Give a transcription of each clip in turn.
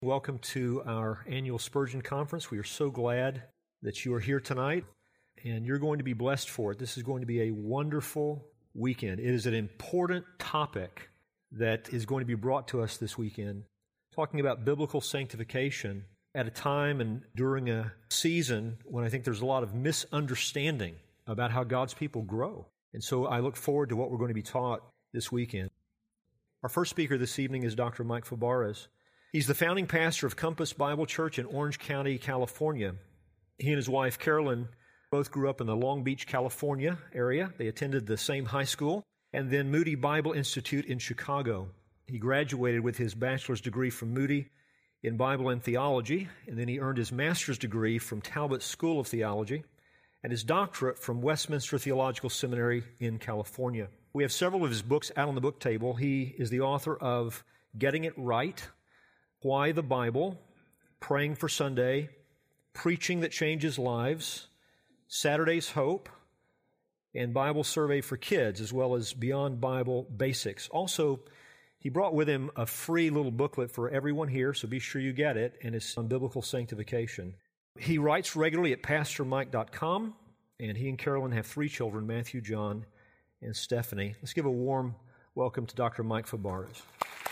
Welcome to our annual Spurgeon Conference. We are so glad that you are here tonight, and you're going to be blessed for it. This is going to be a wonderful weekend. It is an important topic that is going to be brought to us this weekend, talking about biblical sanctification at a time and during a season when I think there's a lot of misunderstanding about how God's people grow. And so I look forward to what we're going to be taught this weekend. Our first speaker this evening is Dr. Mike Fabarez. He's the founding pastor of Compass Bible Church in Orange County, California. He and his wife, Carolyn, both grew up in the Long Beach, California area. They attended the same high school, and then Moody Bible Institute in Chicago. He graduated with his bachelor's degree from Moody in Bible and Theology, and then he earned his master's degree from Talbot School of Theology and his doctorate from Westminster Theological Seminary in California. We have several of his books out on the book table. He is the author of Getting It Right, Why the Bible, Praying for Sunday, Preaching That Changes Lives, Saturday's Hope, and Bible Survey for Kids, as well as Beyond Bible Basics. Also, he brought with him a free little booklet for everyone here, so be sure you get it, and it's on biblical sanctification. He writes regularly at PastorMike.com, and he and Carolyn have 3 children, Matthew, John, and Stephanie. Let's give a warm welcome to Dr. Mike Fabarez.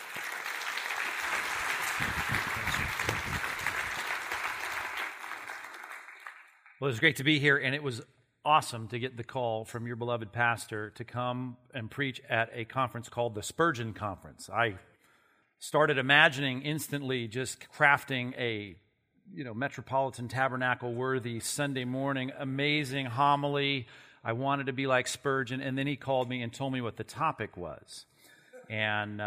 Well, it was great to be here, and it was awesome to get the call from your beloved pastor to come and preach at a conference called the Spurgeon Conference. I started imagining instantly just crafting a Metropolitan Tabernacle-worthy Sunday morning, amazing homily. I wanted to be like Spurgeon, and then he called me and told me what the topic was. And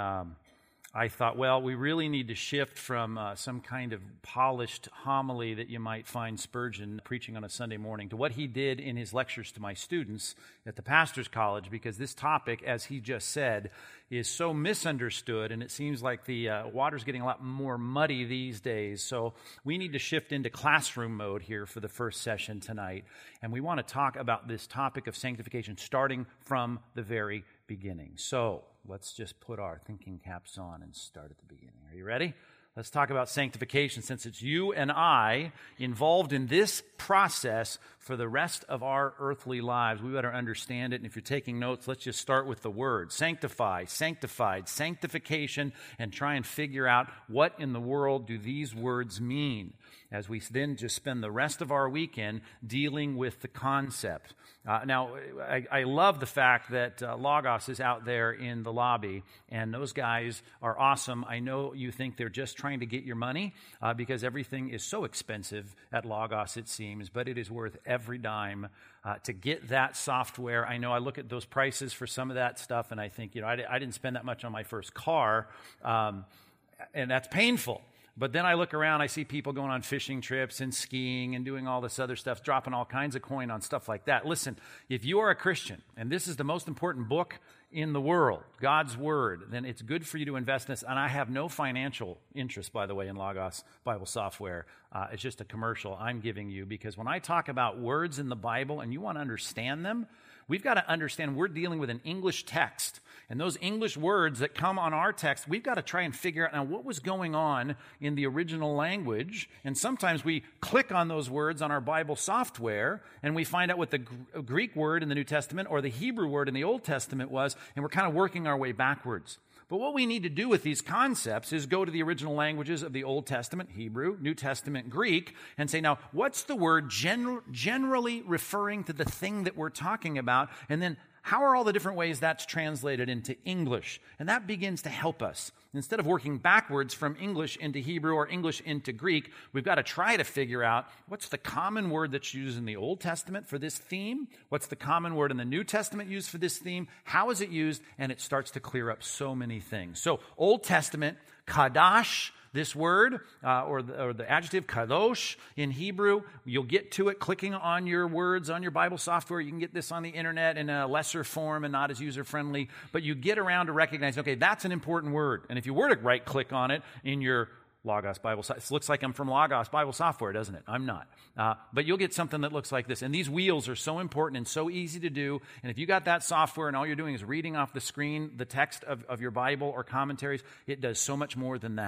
I thought, well, we really need to shift from some kind of polished homily that you might find Spurgeon preaching on a Sunday morning to what he did in his lectures to my students at the Pastor's College, because this topic, as he just said, is so misunderstood, and it seems like the water's getting a lot more muddy these days. So we need to shift into classroom mode here for the first session tonight, and we want to talk about this topic of sanctification starting from the very beginning. So let's just put our thinking caps on and start at the beginning. Are you ready? Let's talk about sanctification, since it's you and I involved in this process for the rest of our earthly lives. We better understand it. And if you're taking notes, let's just start with the word. Sanctify, sanctified, sanctification, and try and figure out what in the world do these words mean, as we then just spend the rest of our weekend dealing with the concept. Now, I love the fact that Logos is out there in the lobby, and those guys are awesome. I know you think they're just trying to get your money because everything is so expensive at Logos, it seems, but it is worth every dime to get that software. I know I look at those prices for some of that stuff, and I think, I didn't spend that much on my first car, and that's painful. But then I look around, I see people going on fishing trips and skiing and doing all this other stuff, dropping all kinds of coin on stuff like that. Listen, if you are a Christian, and this is the most important book in the world, God's Word, then it's good for you to invest in this. And I have no financial interest, by the way, in Logos Bible software. It's just a commercial I'm giving you, because when I talk about words in the Bible and you want to understand them, we've got to understand we're dealing with an English text. And those English words that come on our text, we've got to try and figure out now what was going on in the original language. And sometimes we click on those words on our Bible software and we find out what the Greek word in the New Testament or the Hebrew word in the Old Testament was, and we're kind of working our way backwards. But what we need to do with these concepts is go to the original languages of the Old Testament, Hebrew, New Testament, Greek, and say, now, what's the word generally referring to the thing that we're talking about? And then how are all the different ways that's translated into English? And that begins to help us. Instead of working backwards from English into Hebrew or English into Greek, we've got to try to figure out what's the common word that's used in the Old Testament for this theme? What's the common word in the New Testament used for this theme? How is it used? And it starts to clear up so many things. So Old Testament, kadash, this word, or the adjective kadosh in Hebrew, you'll get to it clicking on your words on your Bible software. You can get this on the internet in a lesser form and not as user-friendly, but you get around to recognize, okay, that's an important word. And if you were to right-click on it in your Logos Bible software, it looks like I'm from Logos Bible software, doesn't it? I'm not. But you'll get something that looks like this. And these wheels are so important and so easy to do. And if you got that software and all you're doing is reading off the screen the text of your Bible or commentaries, it does so much more than that.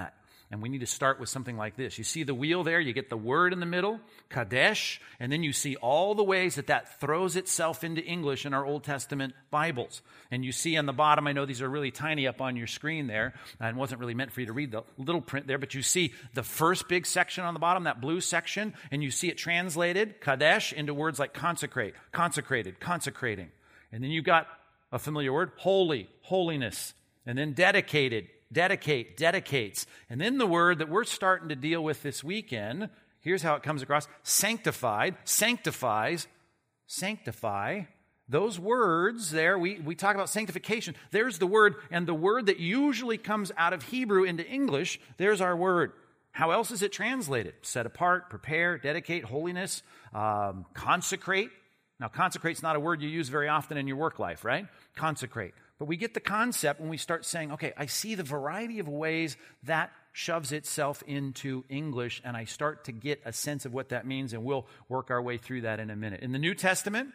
And we need to start with something like this. You see the wheel there? You get the word in the middle, Kadesh, and then you see all the ways that throws itself into English in our Old Testament Bibles. And you see on the bottom, I know these are really tiny up on your screen there, and wasn't really meant for you to read the little print there, but you see the first big section on the bottom, that blue section, and you see it translated, Kadesh, into words like consecrate, consecrated, consecrating. And then you've got a familiar word, holy, holiness, and then dedicated, dedicate, dedicates. And then the word that we're starting to deal with this weekend, here's how it comes across, sanctified, sanctifies, sanctify. Those words there, we talk about sanctification. There's the word, and the word that usually comes out of Hebrew into English, there's our word. How else is it translated? Set apart, prepare, dedicate, holiness, consecrate. Now, consecrate's not a word you use very often in your work life, right? Consecrate. But we get the concept when we start saying, okay, I see the variety of ways that shoves itself into English, and I start to get a sense of what that means, and we'll work our way through that in a minute. In the New Testament,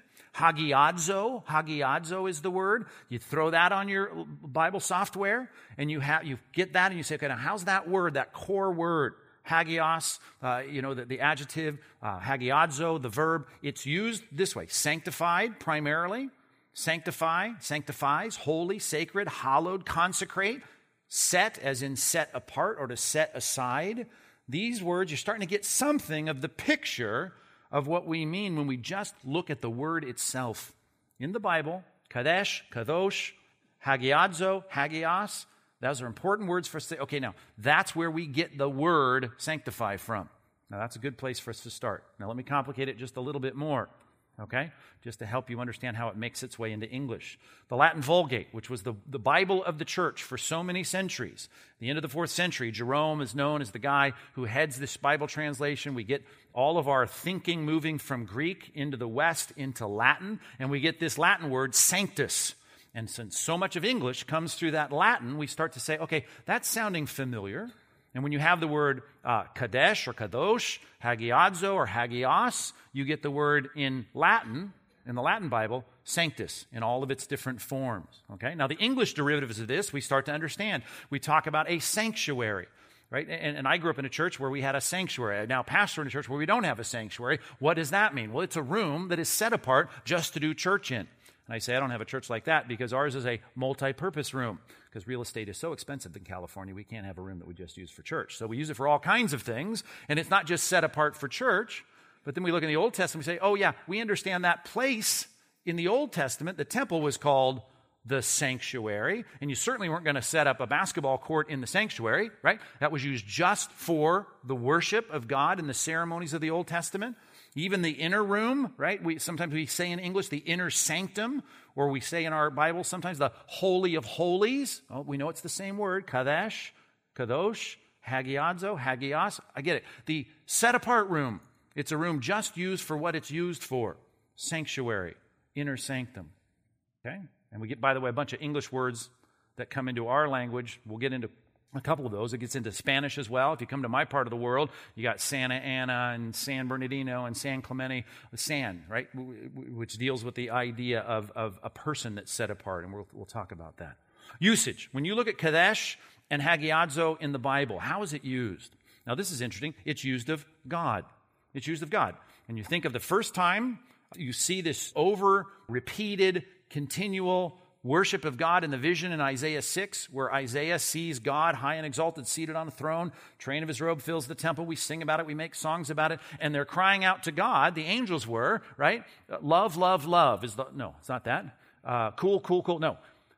hagiadzo is the word. You throw that on your Bible software, and you get that, and you say, okay, now how's that word, that core word? Hagios, the adjective, hagiadzo, the verb, it's used this way, sanctified primarily, sanctify, sanctifies, holy, sacred, hallowed, consecrate, set as in set apart or to set aside. These words, you're starting to get something of the picture of what we mean when we just look at the word itself. In the Bible, kadesh, kadosh, hagiadzo, hagios, those are important words for us to say, okay, now, that's where we get the word sanctify from. Now, that's a good place for us to start. Now, let me complicate it just a little bit more, okay? Just to help you understand how it makes its way into English. The Latin Vulgate, which was the Bible of the church for so many centuries. The end of the 4th century, Jerome is known as the guy who heads this Bible translation. We get all of our thinking moving from Greek into the West into Latin, and we get this Latin word, sanctus. And since so much of English comes through that Latin, we start to say, okay, that's sounding familiar. And when you have the word kadesh or kadosh, hagiadzo or hagios, you get the word in Latin, in the Latin Bible, sanctus, in all of its different forms. Okay? Now, the English derivatives of this, we start to understand. We talk about a sanctuary. Right? And I grew up in a church where we had a sanctuary. I now pastor in a church where we don't have a sanctuary. What does that mean? Well, it's a room that is set apart just to do church in. And I say I don't have a church like that because ours is a multi-purpose room. Because real estate is so expensive in California, we can't have a room that we just use for church. So we use it for all kinds of things, and it's not just set apart for church. But then we look in the Old Testament and we say, oh yeah, we understand that place in the Old Testament, the temple was called the sanctuary, and you certainly weren't going to set up a basketball court in the sanctuary, right? That was used just for the worship of God in the ceremonies of the Old Testament. Even the inner room, right? Sometimes we say in English the inner sanctum, or we say in our Bible sometimes the Holy of Holies. Oh, we know it's the same word, kadesh, kadosh, hagiadzo, hagios. I get it. The set-apart room, it's a room just used for what it's used for. Sanctuary, inner sanctum. Okay? And we get, by the way, a bunch of English words that come into our language. We'll get into a couple of those. It gets into Spanish as well. If you come to my part of the world, you got Santa Ana and San Bernardino and San Clemente, San, right, which deals with the idea of a person that's set apart, and we'll talk about that. Usage. When you look at Kadesh and Hagiadzo in the Bible, how is it used? Now, this is interesting. It's used of God. It's used of God. And you think of the first time you see this over-repeated, continual worship of God in the vision in Isaiah 6, where Isaiah sees God high and exalted, seated on a throne. Train of his robe fills the temple. We sing about it. We make songs about it. And they're crying out to God. The angels were, right? Love, love, love. No, it's not that. Cool. No.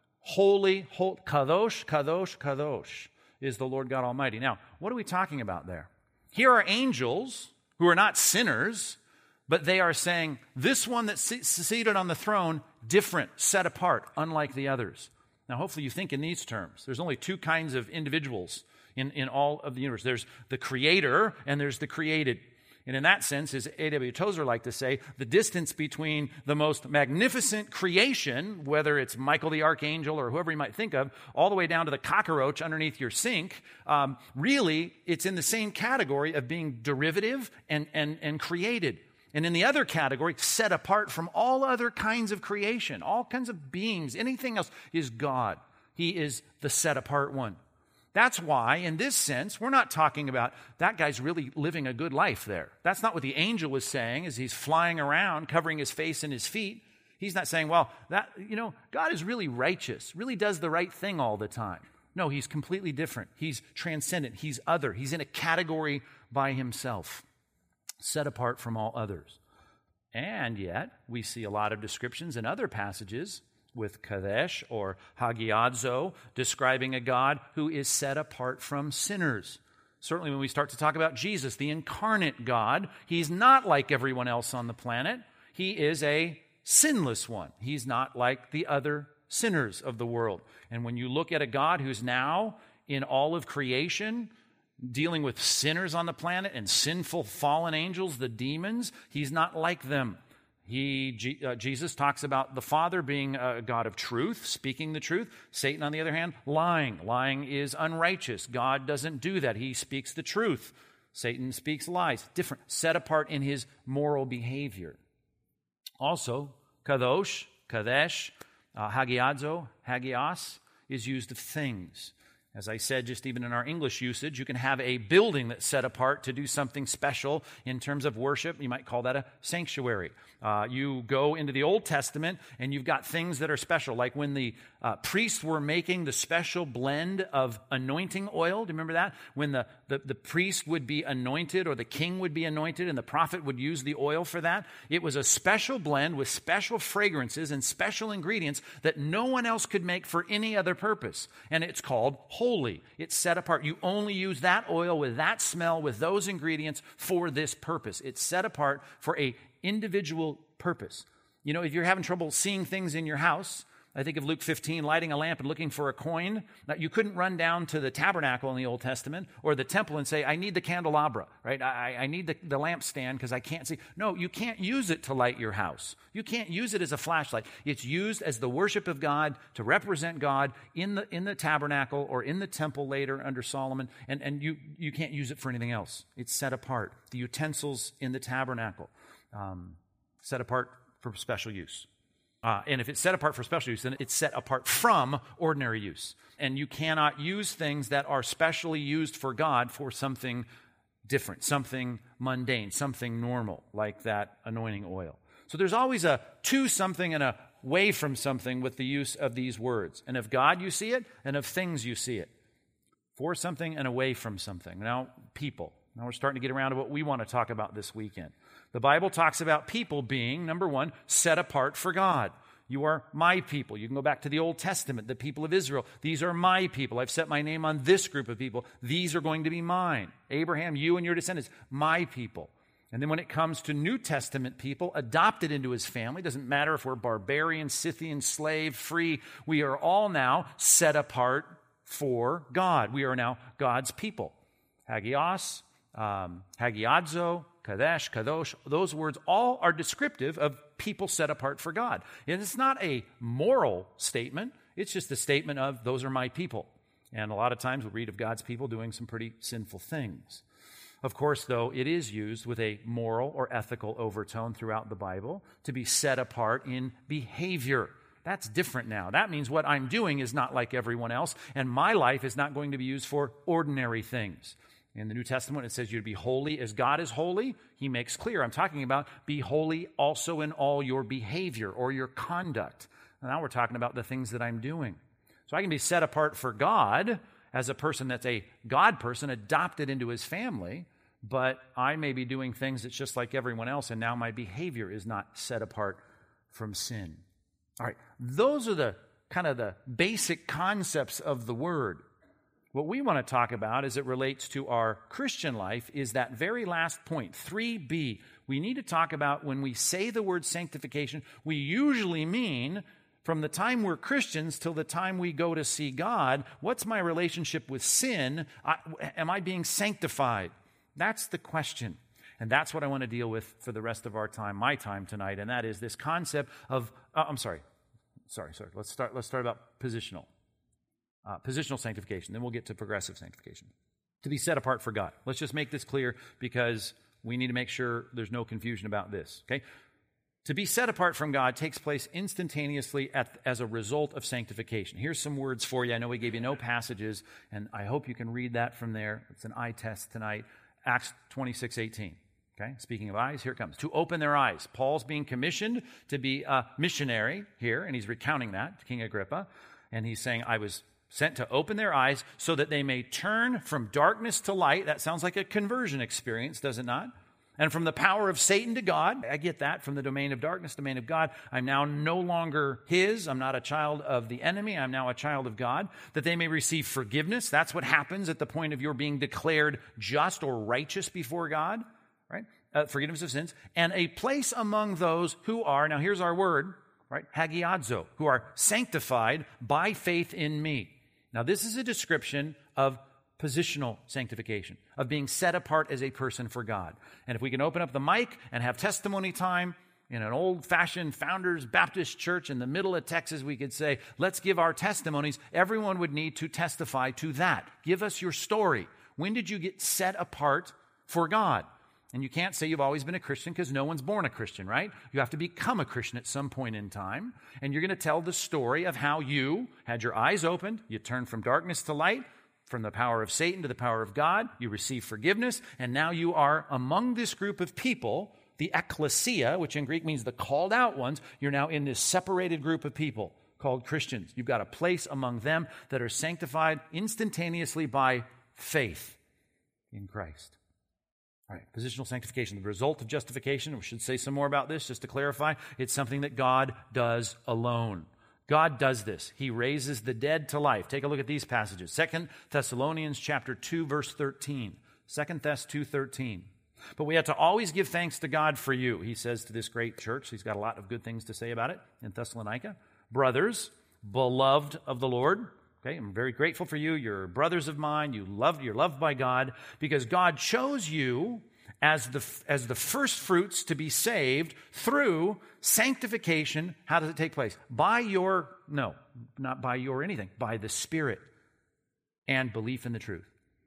Holy, kadosh, kadosh, kadosh is the Lord God Almighty. Now, what are we talking about there? Here are angels who are not sinners, but they are saying, this one that's seated on the throne, different, set apart, unlike the others. Now, hopefully you think in these terms. There's only two kinds of individuals in all of the universe. There's the creator and there's the created. And in that sense, as A.W. Tozer liked to say, the distance between the most magnificent creation, whether it's Michael the Archangel or whoever you might think of, all the way down to the cockroach underneath your sink, really, it's in the same category of being derivative and created. And in the other category, set apart from all other kinds of creation, all kinds of beings, anything else, is God. He is the set-apart one. That's why, in this sense, we're not talking about that guy's really living a good life there. That's not what the angel was saying as he's flying around, covering his face and his feet. He's not saying, well, God is really righteous, really does the right thing all the time. No, he's completely different. He's transcendent. He's other. He's in a category by himself, set apart from all others. And yet, we see a lot of descriptions in other passages with Kadesh or Hagiadzo, describing a God who is set apart from sinners. Certainly when we start to talk about Jesus, the incarnate God, he's not like everyone else on the planet. He is a sinless one. He's not like the other sinners of the world. And when you look at a God who's now in all of creation, dealing with sinners on the planet and sinful fallen angels, the demons, he's not like them. Jesus talks about the Father being a God of truth, speaking the truth. Satan, on the other hand, lying. Lying is unrighteous. God doesn't do that. He speaks the truth. Satan speaks lies. Different, set apart in his moral behavior. Also, Kadosh, Kadesh, Hagiadzo, Hagios is used of things. As I said, just even in our English usage, you can have a building that's set apart to do something special in terms of worship. You might call that a sanctuary. You go into the Old Testament and you've got things that are special, like when the priests were making the special blend of anointing oil. Do you remember that? When the priest would be anointed or the king would be anointed and the prophet would use the oil for that. It was a special blend with special fragrances and special ingredients that no one else could make for any other purpose. And it's called holy. It's set apart. You only use that oil with that smell, with those ingredients for this purpose. It's set apart for a individual purpose. You know, if you're having trouble seeing things in your house, I think of Luke 15, lighting a lamp and looking for a coin. Now, you couldn't run down to the tabernacle in the Old Testament or the temple and say, I need the candelabra, right? I need the lampstand because I can't see. No, you can't use it to light your house. You can't use it as a flashlight. It's used as the worship of God to represent God in the tabernacle or in the temple later under Solomon, and you can't use it for anything else. It's set apart. The utensils in the tabernacle, set apart for special use. And if it's set apart for special use, then it's set apart from ordinary use. And you cannot use things that are specially used for God for something different, something mundane, something normal, like that anointing oil. So there's always a to something and a way from something with the use of these words. And of God you see it, and of things you see it. For something and away from something. Now, people. Now we're starting to get around to what we want to talk about this weekend. The Bible talks about people being, number one, set apart for God. You are my people. You can go back to the Old Testament, the people of Israel. These are my people. I've set my name on this group of people. These are going to be mine. Abraham, you and your descendants, my people. And then when it comes to New Testament people, adopted into his family, doesn't matter if we're barbarian, Scythian, slave, free, we are all now set apart for God. We are now God's people. Hagios, Hagiadzo, Kadesh, Kadosh, those words all are descriptive of people set apart for God. And it's not a moral statement. It's just a statement of, those are my people. And a lot of times we read of God's people doing some pretty sinful things. Of course, though, it is used with a moral or ethical overtone throughout the Bible to be set apart in behavior. That's different now. That means what I'm doing is not like everyone else, and my life is not going to be used for ordinary things. In the New Testament, it says you're to be holy as God is holy. He makes clear, I'm talking about be holy also in all your behavior or your conduct. And now we're talking about the things that I'm doing. So I can be set apart for God as a person that's a God person adopted into his family, but I may be doing things that's just like everyone else, and now my behavior is not set apart from sin. All right, those are the kind of the basic concepts of the word. What we want to talk about as it relates to our Christian life is that very last point, 3b. We need to talk about when we say the word sanctification, we usually mean from the time we're Christians till the time we go to see God, what's my relationship with sin? Am I being sanctified? That's the question. And that's what I want to deal with for the rest of our time, my time tonight, and that is this concept of, Sorry. Let's start about positional. Positional sanctification, then we'll get to progressive sanctification. To be set apart for God. Let's just make this clear because we need to make sure there's no confusion about this, okay? To be set apart from God takes place instantaneously as a result of sanctification. Here's some words for you. I know we gave you no passages, and I hope you can read that from there. It's an eye test tonight. Acts 26:18. Okay, speaking of eyes, here it comes. To open their eyes. Paul's being commissioned to be a missionary here, and he's recounting that to King Agrippa. And he's saying, I was sent to open their eyes so that they may turn from darkness to light. That sounds like a conversion experience, does it not? And from the power of Satan to God. I get that. From the domain of darkness, domain of God. I'm now no longer his. I'm not a child of the enemy. I'm now a child of God. That they may receive forgiveness. That's what happens at the point of your being declared just or righteous before God. Right? Forgiveness of sins. And a place among those who are, now here's our word, right? Hagiadzo, who are sanctified by faith in me. Now this is a description of positional sanctification, of being set apart as a person for God. And if we can open up the mic and have testimony time in an old-fashioned Founders Baptist church in the middle of Texas, we could say, let's give our testimonies. Everyone would need to testify to that. Give us your story. When did you get set apart for God? And you can't say you've always been a Christian because no one's born a Christian, right? You have to become a Christian at some point in time. And you're going to tell the story of how you had your eyes opened, you turned from darkness to light, from the power of Satan to the power of God, you receive forgiveness, and now you are among this group of people, the ecclesia, which in Greek means the called out ones. You're now in this separated group of people called Christians. You've got a place among them that are sanctified instantaneously by faith in Christ. All right, positional sanctification, the result of justification. We should say some more about this just to clarify. It's something that God does alone. God does this. He raises the dead to life. Take a look at these passages. 2 Thessalonians chapter 2, verse 13. 2 Thess 2:13. But we have to always give thanks to God for you, he says to this great church. He's got a lot of good things to say about it in Thessalonica. Brothers, beloved of the Lord. Okay, I'm very grateful for you. You're brothers of mine. You're loved by God because God chose you as the first fruits to be saved through sanctification. How does it take place? By the Spirit and belief in the truth.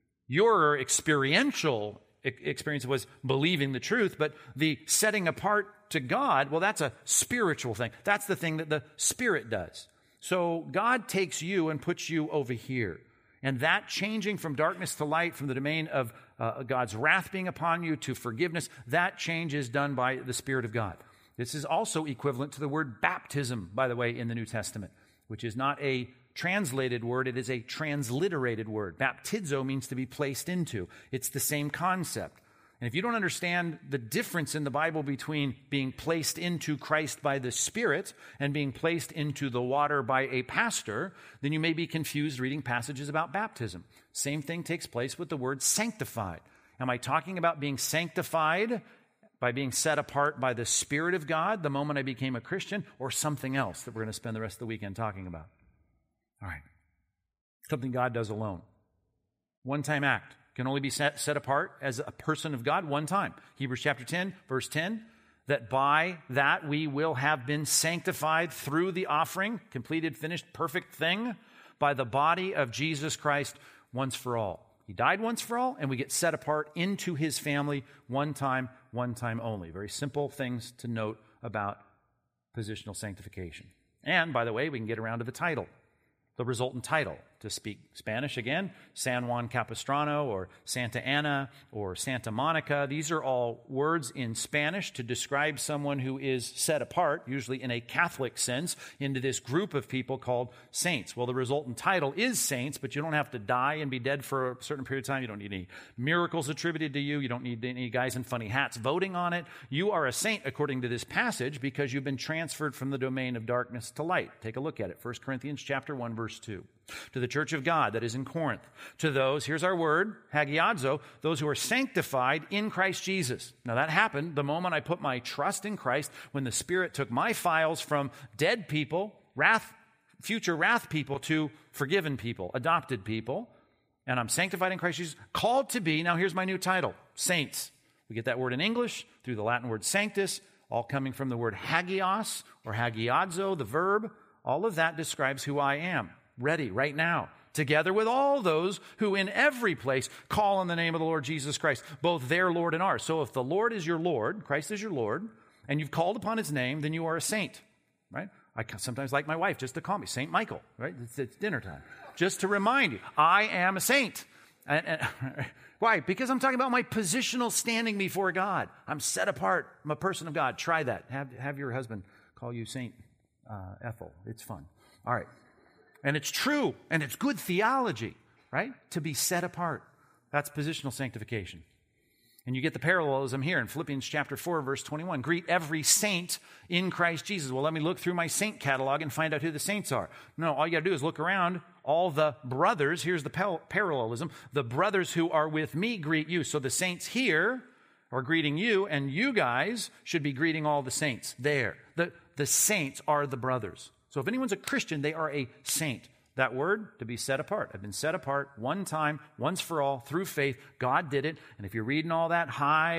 Your experiential experience was believing the truth, but the setting apart to God, well, that's a spiritual thing. That's the thing that the Spirit does. So God takes you and puts you over here. And that changing from darkness to light, from the domain of God's wrath being upon you to forgiveness, that change is done by the Spirit of God. This is also equivalent to the word baptism, by the way, in the New Testament, which is not a translated word, it is a transliterated word. Baptizo means to be placed into. It's the same concept. And if you don't understand the difference in the Bible between being placed into Christ by the Spirit and being placed into the water by a pastor, then you may be confused reading passages about baptism. Same thing takes place with the word sanctified. Am I talking about being sanctified by being set apart by the Spirit of God the moment I became a Christian, or something else that we're going to spend the rest of the weekend talking about? All right. Something God does alone. One-time act. Can only be set apart as a person of God one time. Hebrews chapter 10, verse 10, that by that we will have been sanctified through the offering, completed, finished, perfect thing, by the body of Jesus Christ once for all. He died once for all, and we get set apart into his family one time only. Very simple things to note about positional sanctification. And, by the way, we can get around to the title, the resultant title. To speak Spanish again, San Juan Capistrano or Santa Ana or Santa Monica. These are all words in Spanish to describe someone who is set apart, usually in a Catholic sense, into this group of people called saints. Well, the resultant title is saints, but you don't have to die and be dead for a certain period of time. You don't need any miracles attributed to you. You don't need any guys in funny hats voting on it. You are a saint according to this passage because you've been transferred from the domain of darkness to light. Take a look at it. 1 Corinthians chapter 1, verse 2. To the church of God that is in Corinth, to those, here's our word, hagiadzo, those who are sanctified in Christ Jesus. Now that happened the moment I put my trust in Christ, when the Spirit took my files from dead people, future wrath people, to forgiven people, adopted people, and I'm sanctified in Christ Jesus, called to be, now here's my new title, saints. We get that word in English through the Latin word sanctus, all coming from the word hagios or hagiadzo, the verb. All of that describes who I am. Ready right now, together with all those who in every place call on the name of the Lord Jesus Christ, both their Lord and ours. So if the Lord is your Lord, Christ is your Lord, and you've called upon his name, then you are a saint, right? I sometimes like my wife just to call me Saint Michael, right? It's dinner time. Just to remind you, I am a saint. And why? Because I'm talking about my positional standing before God. I'm set apart. I'm a person of God. Try that. Have your husband call you Saint Ethel. It's fun. All right. And it's true, and it's good theology, right? To be set apart. That's positional sanctification. And you get the parallelism here in Philippians chapter 4, verse 21. Greet every saint in Christ Jesus. Well, let me look through my saint catalog and find out who the saints are. No, all you got to do is look around. All the brothers, here's the parallelism. The brothers who are with me greet you. So the saints here are greeting you, and you guys should be greeting all the saints there. The saints are the brothers. So if anyone's a Christian, they are a saint. That word, to be set apart. I've been set apart one time, once for all, through faith. God did it. And if you're reading all that high,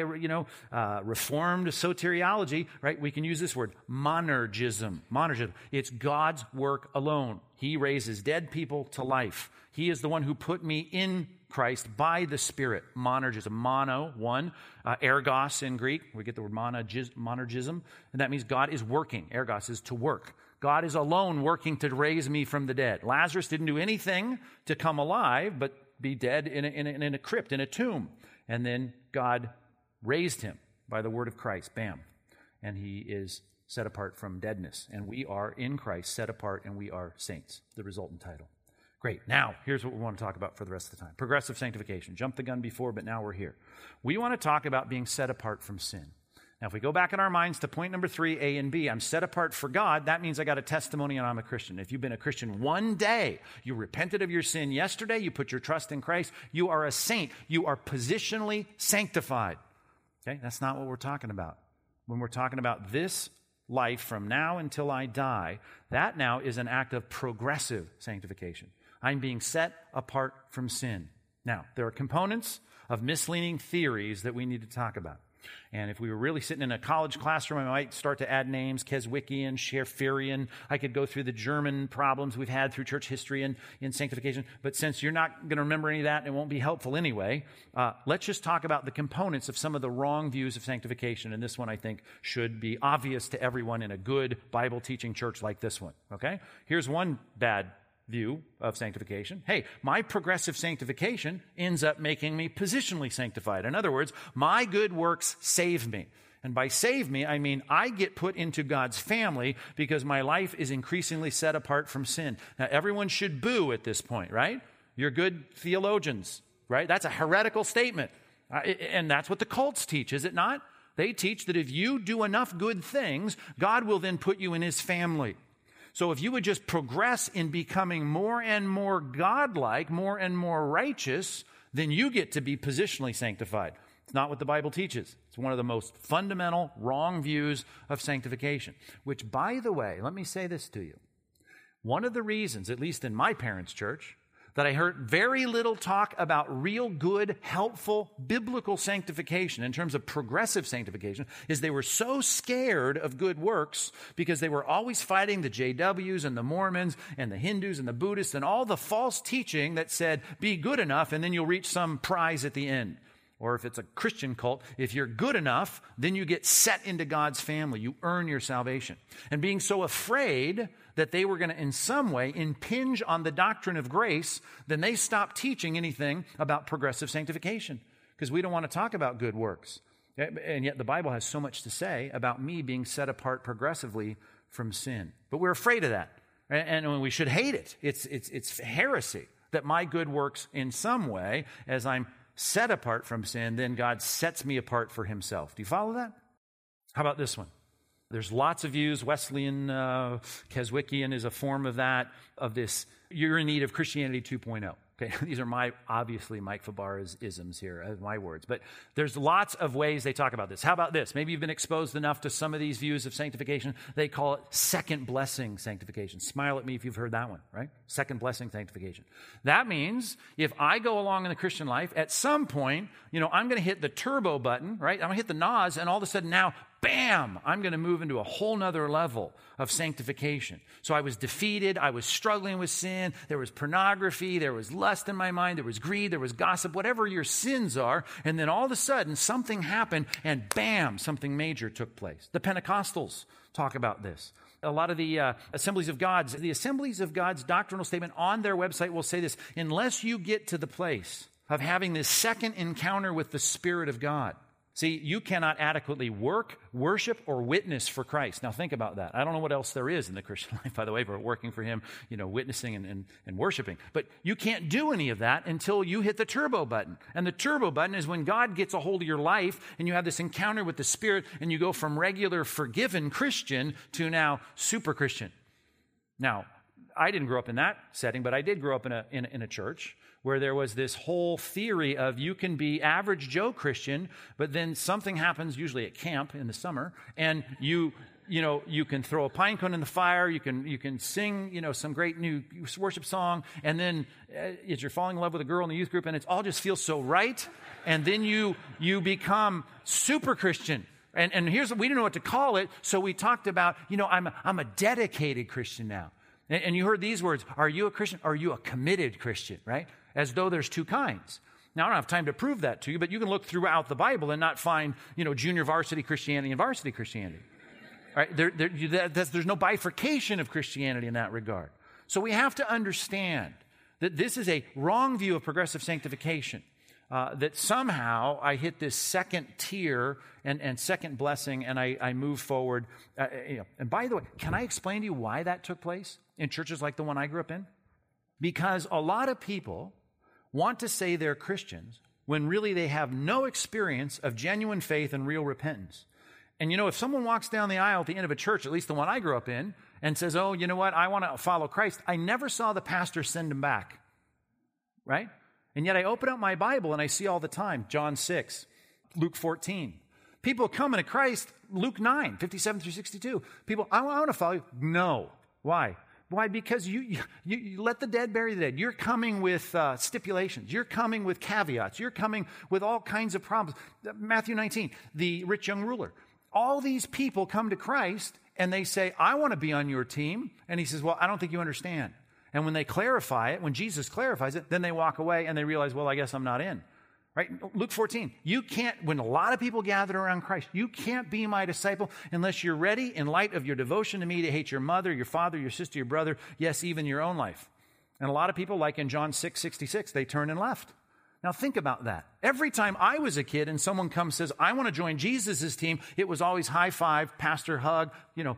reformed soteriology, right, we can use this word, monergism. Monergism. It's God's work alone. He raises dead people to life. He is the one who put me in Christ by the Spirit. Monergism. Mono, one. Ergos in Greek. We get the word monergism. And that means God is working. Ergos is to work. God is alone working to raise me from the dead. Lazarus didn't do anything to come alive, but be dead in a crypt, in a tomb. And then God raised him by the word of Christ. Bam. And he is set apart from deadness. And we are in Christ set apart, and we are saints. The resultant title. Great. Now, here's what we want to talk about for the rest of the time. Progressive sanctification. Jumped the gun before, but now we're here. We want to talk about being set apart from sin. Now, if we go back in our minds to point number 3, A and B, I'm set apart for God. That means I got a testimony and I'm a Christian. If you've been a Christian one day, you repented of your sin yesterday, you put your trust in Christ, you are a saint. You are positionally sanctified. Okay? That's not what we're talking about. When we're talking about this life from now until I die, that now is an act of progressive sanctification. I'm being set apart from sin. Now, there are components of misleading theories that we need to talk about. And if we were really sitting in a college classroom, I might start to add names, Keswickian, Schäferian. I could go through the German problems we've had through church history and in sanctification. But since you're not going to remember any of that, and it won't be helpful anyway, let's just talk about the components of some of the wrong views of sanctification. And this one, I think, should be obvious to everyone in a good Bible-teaching church like this one. Okay? Here's one bad view of sanctification. Hey, my progressive sanctification ends up making me positionally sanctified. In other words, my good works save me. And by save me, I mean I get put into God's family because my life is increasingly set apart from sin. Now, everyone should boo at this point, right? You're good theologians, right? That's a heretical statement. And that's what the cults teach, is it not? They teach that if you do enough good things, God will then put you in his family. So if you would just progress in becoming more and more godlike, more and more righteous, then you get to be positionally sanctified. It's not what the Bible teaches. It's one of the most fundamental wrong views of sanctification. Which, by the way, let me say this to you. One of the reasons, at least in my parents' church, that I heard very little talk about real good, helpful, biblical sanctification in terms of progressive sanctification is they were so scared of good works because they were always fighting the JWs and the Mormons and the Hindus and the Buddhists and all the false teaching that said, be good enough and then you'll reach some prize at the end. Or if it's a Christian cult, if you're good enough, then you get set into God's family. You earn your salvation. And being so afraid that they were going to in some way impinge on the doctrine of grace, then they stopped teaching anything about progressive sanctification because we don't want to talk about good works. And yet the Bible has so much to say about me being set apart progressively from sin. But we're afraid of that. And we should hate it. It's heresy that my good works in some way, as I'm set apart from sin, then God sets me apart for himself. Do you follow that? How about this one? There's lots of views. Wesleyan, Keswickian is a form of that, of this, you're in need of Christianity 2.0. Okay, these are obviously Mike Fabara's isms here, my words. But there's lots of ways they talk about this. How about this? Maybe you've been exposed enough to some of these views of sanctification. They call it second blessing sanctification. Smile at me if you've heard that one, right? Second blessing sanctification. That means if I go along in the Christian life, at some point, I'm going to hit the turbo button, right? I'm going to hit the NOS, and all of a sudden now, bam, I'm going to move into a whole nother level of sanctification. So I was defeated. I was struggling with sin. There was pornography. There was lust in my mind. There was greed. There was gossip, whatever your sins are. And then all of a sudden, something happened and bam, something major took place. The Pentecostals talk about this. A lot of the Assemblies of God's doctrinal statement on their website will say this: unless you get to the place of having this second encounter with the Spirit of God. See, you cannot adequately work, worship, or witness for Christ. Now think about that. I don't know what else there is in the Christian life, by the way, for working for Him, witnessing and worshiping. But you can't do any of that until you hit the turbo button. And the turbo button is when God gets a hold of your life and you have this encounter with the Spirit and you go from regular forgiven Christian to now super Christian. Now, I didn't grow up in that setting, but I did grow up in a church where there was this whole theory of you can be average Joe Christian, but then something happens, usually at camp in the summer, and you can throw a pine cone in the fire, you can sing, some great new worship song, and then you're falling in love with a girl in the youth group, and it all just feels so right, and then you become super Christian. And we didn't know what to call it, so we talked about, I'm a dedicated Christian now. And you heard these words: are you a Christian? Or are you a committed Christian, right? As though there's two kinds. Now, I don't have time to prove that to you, but you can look throughout the Bible and not find, junior varsity Christianity and varsity Christianity. Right? There's no bifurcation of Christianity in that regard. So we have to understand that this is a wrong view of progressive sanctification. That somehow I hit this second tier and second blessing and I move forward. And by the way, can I explain to you why that took place in churches like the one I grew up in? Because a lot of people want to say they're Christians when really they have no experience of genuine faith and real repentance. And if someone walks down the aisle at the end of a church, at least the one I grew up in, and says, oh, you know what, I want to follow Christ, I never saw the pastor send him back. Right? And yet I open up my Bible and I see all the time, John 6, Luke 14. People coming to Christ, Luke 9, 57 through 62. People, I want to follow you. No. Why? Why? Because you let the dead bury the dead. You're coming with stipulations. You're coming with caveats. You're coming with all kinds of problems. Matthew 19, the rich young ruler. All these people come to Christ and they say, I want to be on your team. And he says, well, I don't think you understand. And when they clarify it, when Jesus clarifies it, then they walk away and they realize, well, I guess I'm not in. Right? Luke 14, you can't, when a lot of people gather around Christ, you can't be my disciple unless you're ready, in light of your devotion to me, to hate your mother, your father, your sister, your brother, yes, even your own life. And a lot of people, like in John 6:66, they turned and left. Now think about that. Every time I was a kid and someone comes and says, I want to join Jesus' team, it was always high five, pastor hug,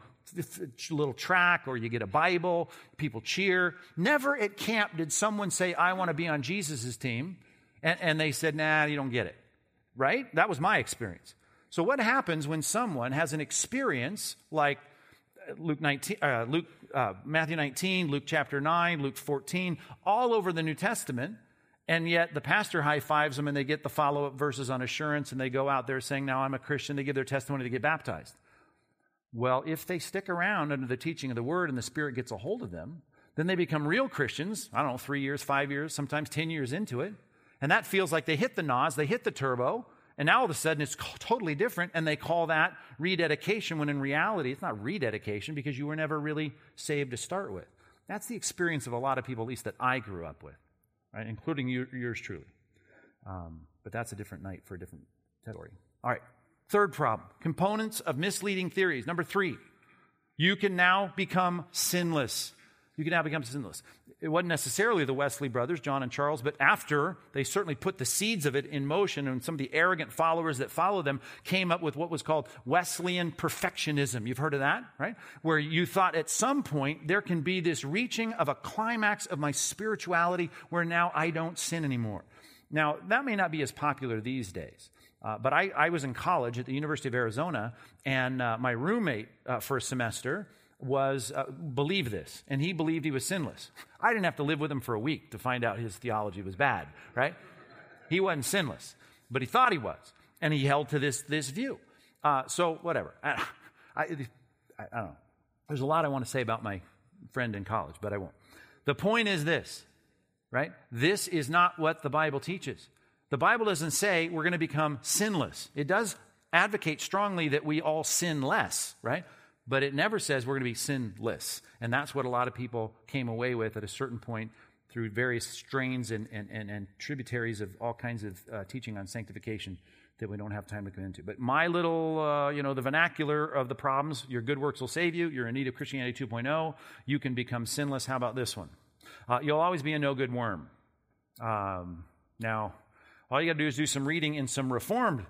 little track, or you get a Bible, people cheer. Never at camp did someone say, I want to be on Jesus' team. And they said, nah, you don't get it. Right? That was my experience. So what happens when someone has an experience like Matthew 19, Luke chapter 9, Luke 14, all over the New Testament, and yet the pastor high-fives them and they get the follow-up verses on assurance and they go out there saying, now I'm a Christian, they give their testimony, they get baptized. Well, if they stick around under the teaching of the Word and the Spirit gets a hold of them, then they become real Christians, 3 years, 5 years, sometimes 10 years into it. And that feels like they hit the NOS, they hit the turbo, and now all of a sudden it's totally different, and they call that rededication, when in reality it's not rededication because you were never really saved to start with. That's the experience of a lot of people, at least that I grew up with, right? Including yours truly. But that's a different night for a different story. All right, third problem, components of misleading theories. Number 3, you can now become sinless. You can now become sinless. It wasn't necessarily the Wesley brothers, John and Charles, but after they certainly put the seeds of it in motion, and some of the arrogant followers that followed them came up with what was called Wesleyan perfectionism. You've heard of that, right? Where you thought at some point there can be this reaching of a climax of my spirituality where now I don't sin anymore. Now, that may not be as popular these days. But I was in college at the University of Arizona, and my roommate for a semester believed this, and he believed he was sinless. I didn't have to live with him for a week to find out his theology was bad, right? He wasn't sinless, but he thought he was, and he held to this view. So whatever. I don't know. There's a lot I want to say about my friend in college, but I won't. The point is this, right? This is not what the Bible teaches. The Bible doesn't say we're going to become sinless. It does advocates strongly that we all sin less, right? But it never says we're going to be sinless. And that's what a lot of people came away with at a certain point through various strains and tributaries of all kinds of teaching on sanctification that we don't have time to go into. But my little, the vernacular of the problems, your good works will save you. You're in need of Christianity 2.0. You can become sinless. How about this one? You'll always be a no-good worm. Now, all you got to do is do some reading in some Reformed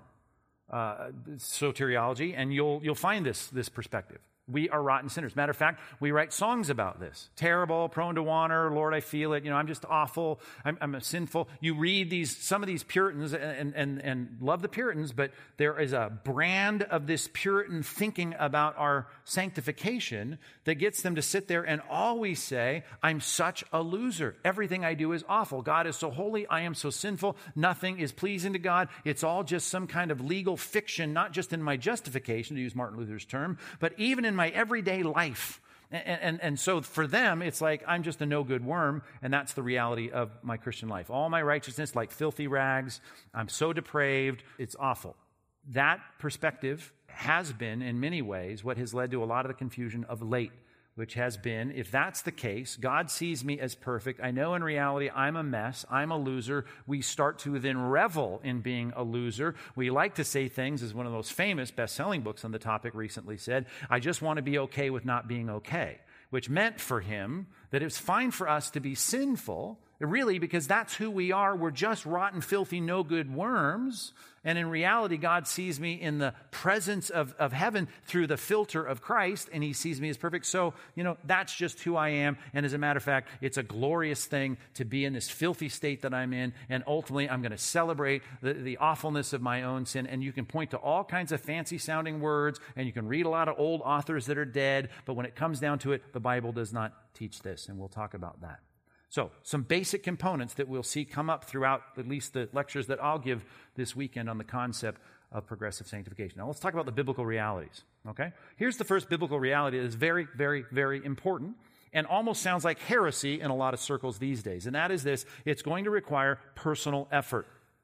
soteriology, and you'll find this perspective. We are rotten sinners. Matter of fact, we write songs about this. Terrible, prone to wander, Lord, I feel it. I'm just awful. I'm a sinful. You read some of these Puritans and love the Puritans, but there is a brand of this Puritan thinking about our sanctification that gets them to sit there and always say, I'm such a loser. Everything I do is awful. God is so holy. I am so sinful. Nothing is pleasing to God. It's all just some kind of legal fiction, not just in my justification, to use Martin Luther's term, but even in my everyday life. And so for them, it's like, I'm just a no-good worm, and that's the reality of my Christian life. All my righteousness, like filthy rags. I'm so depraved. It's awful. That perspective has been, in many ways, what has led to a lot of the confusion of late, which has been, if that's the case, God sees me as perfect. I know in reality I'm a mess. I'm a loser. We start to then revel in being a loser. We like to say things, as one of those famous best-selling books on the topic recently said, I just want to be okay with not being okay, which meant for him that it's fine for us to be sinful, really, because that's who we are. We're just rotten, filthy, no good worms. And in reality, God sees me in the presence of heaven through the filter of Christ, and he sees me as perfect. So, that's just who I am. And as a matter of fact, it's a glorious thing to be in this filthy state that I'm in. And ultimately, I'm going to celebrate the awfulness of my own sin. And you can point to all kinds of fancy-sounding words, and you can read a lot of old authors that are dead. But when it comes down to it, the Bible does not teach this, and we'll talk about that. So, some basic components that we'll see come up throughout at least the lectures that I'll give this weekend on the concept of progressive sanctification. Now, let's talk about the biblical realities, okay? Here's the first biblical reality that is very, very, very important and almost sounds like heresy in a lot of circles these days, and that is this: it's going to require personal effort.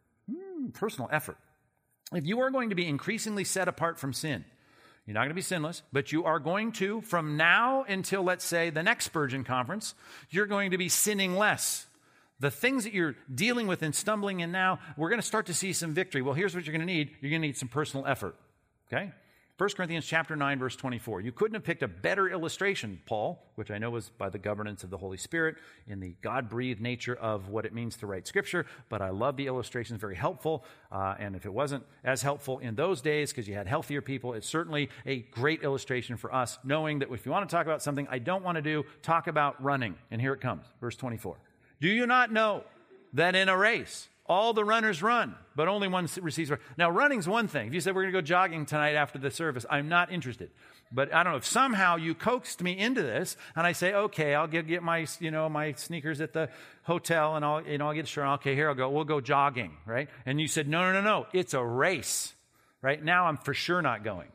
Personal effort. If you are going to be increasingly set apart from sin, you're not going to be sinless, but you are going to, from now until, let's say, the next Spurgeon conference, you're going to be sinning less. The things that you're dealing with and stumbling in now, we're going to start to see some victory. Well, here's what you're going to need. You're going to need some personal effort, okay? 1 Corinthians chapter 9, verse 24. You couldn't have picked a better illustration, Paul, which I know was by the governance of the Holy Spirit in the God-breathed nature of what it means to write Scripture, but I love the illustration. It's very helpful, and if it wasn't as helpful in those days because you had healthier people, it's certainly a great illustration for us, knowing that if you want to talk about something I don't want to do, talk about running. And here it comes, verse 24. Do you not know that in a race all the runners run, but only one receives. Now, running's one thing. If you said we're going to go jogging tonight after the service, I'm not interested. But I don't know if somehow you coaxed me into this, and I say, okay, I'll get my my sneakers at the hotel, and I'll get a shirt. Okay, here I'll go. We'll go jogging, right? And you said, no, it's a race, right? Now I'm for sure not going.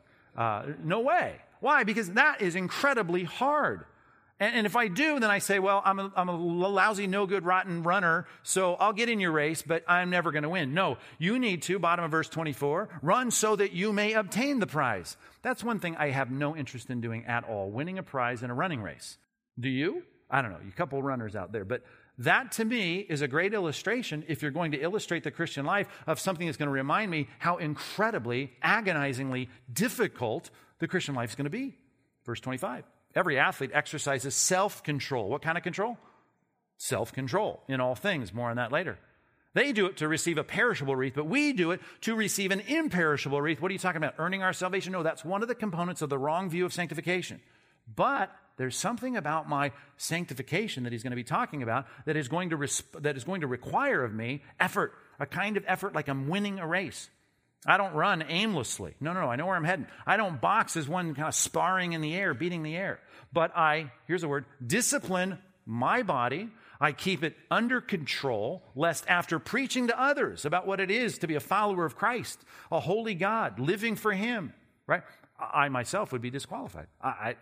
No way. Why? Because that is incredibly hard. And if I do, then I say, well, I'm a lousy, no good, rotten runner, so I'll get in your race, but I'm never going to win. No, you need to, bottom of verse 24, run so that you may obtain the prize. That's one thing I have no interest in doing at all, winning a prize in a running race. Do you? I don't know, a couple runners out there. But that, to me, is a great illustration, if you're going to illustrate the Christian life, of something that's going to remind me how incredibly, agonizingly difficult the Christian life is going to be. Verse 25. Every athlete exercises self-control. What kind of control? Self-control in all things. More on that later. They do it to receive a perishable wreath, but we do it to receive an imperishable wreath. What are you talking about? Earning our salvation? No, that's one of the components of the wrong view of sanctification. But there's something about my sanctification that he's going to be talking about that is going to require of me effort, a kind of effort like I'm winning a race. I don't run aimlessly. No, I know where I'm heading. I don't box as one kind of sparring in the air, beating the air. But here's the word, discipline my body. I keep it under control, lest after preaching to others about what it is to be a follower of Christ, a holy God, living for Him, right? I myself would be disqualified. I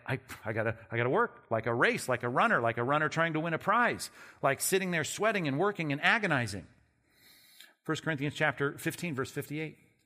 gotta work like a race, like a runner trying to win a prize, like sitting there sweating and working and agonizing. 1 Corinthians chapter 15, verse 58.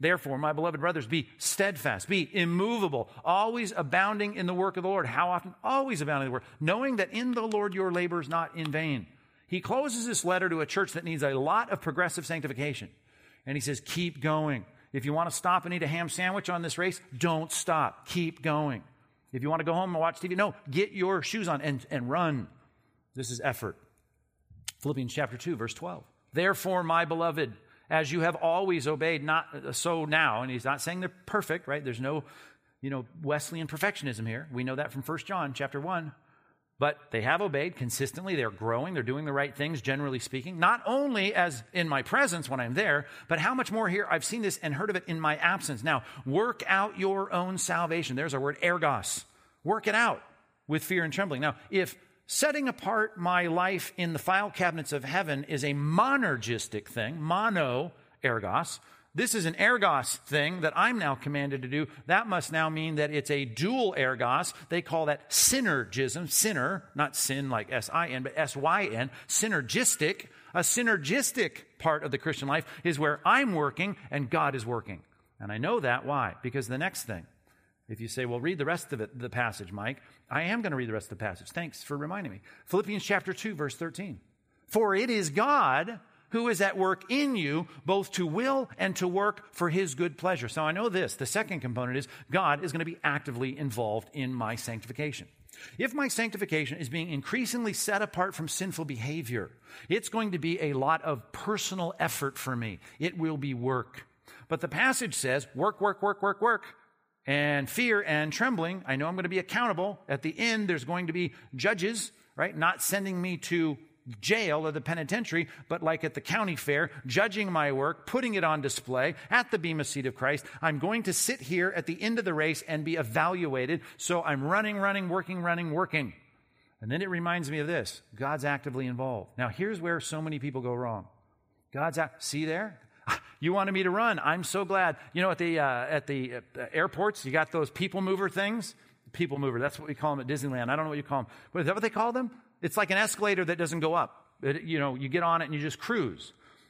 Therefore, my beloved brothers, be steadfast, be immovable, always abounding in the work of the Lord. How often? Always abounding in the work, knowing that in the Lord your labor is not in vain. He closes this letter to a church that needs a lot of progressive sanctification. And he says, keep going. If you want to stop and eat a ham sandwich on this race, don't stop. Keep going. If you want to go home and watch TV, no, get your shoes on and run. This is effort. Philippians chapter 2, verse 12. Therefore, my beloved, as you have always obeyed, not so now. And he's not saying they're perfect, right? There's no, Wesleyan perfectionism here. We know that from 1 John chapter 1. But they have obeyed consistently. They're growing. They're doing the right things, generally speaking. Not only as in my presence when I'm there, but how much more here I've seen this and heard of it in my absence. Now, work out your own salvation. There's our word, ergos. Work it out with fear and trembling. Now, if setting apart my life in the file cabinets of heaven is a monergistic thing, mono, ergos, this is an ergos thing that I'm now commanded to do. That must now mean that it's a dual ergos. They call that synergism. Sinner, not sin like S-I-N, but S-Y-N. Synergistic. A synergistic part of the Christian life is where I'm working and God is working. And I know that. Why? Because the next thing, if you say, well, read the rest of it, the passage, Mike, I am going to read the rest of the passage. Thanks for reminding me. Philippians chapter 2, verse 13. For it is God who is at work in you, both to will and to work for his good pleasure. So I know this. The second component is God is going to be actively involved in my sanctification. If my sanctification is being increasingly set apart from sinful behavior, it's going to be a lot of personal effort for me. It will be work. But the passage says, work, work, work, work, work. And fear and trembling, I know I'm going to be accountable. At the end, there's going to be judges, right? Not sending me to jail or the penitentiary, but like at the county fair, judging my work, putting it on display at the Bema Seat of Christ. I'm going to sit here at the end of the race and be evaluated. So I'm running, working. And then it reminds me of this. God's actively involved. Now, here's where so many people go wrong. See there? You wanted me to run. I'm so glad. At the airports, you got those people mover things. People mover. That's what we call them at Disneyland. I don't know what you call them. But is that what they call them? It's like an escalator that doesn't go up. You get on it and you just cruise.